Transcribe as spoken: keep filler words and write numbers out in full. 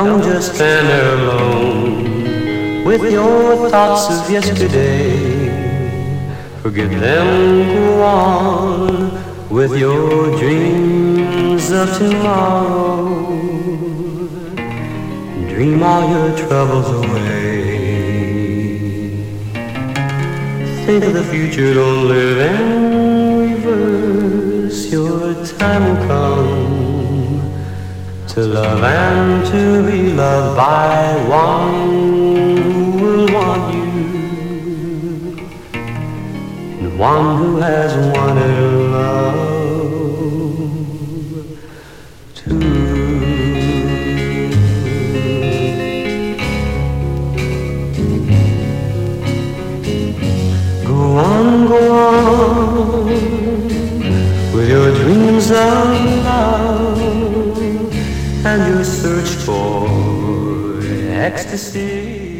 Don't just stand there alone with your thoughts of yesterday. Forget them, go on with your dreams of tomorrow. Dream all your troubles away. Think of the future, don't live in reverse. Your time will come to love and to be loved by one who will want you, and one who has wanted love too. Go on, go on with your dreams of love and your search for ecstasy.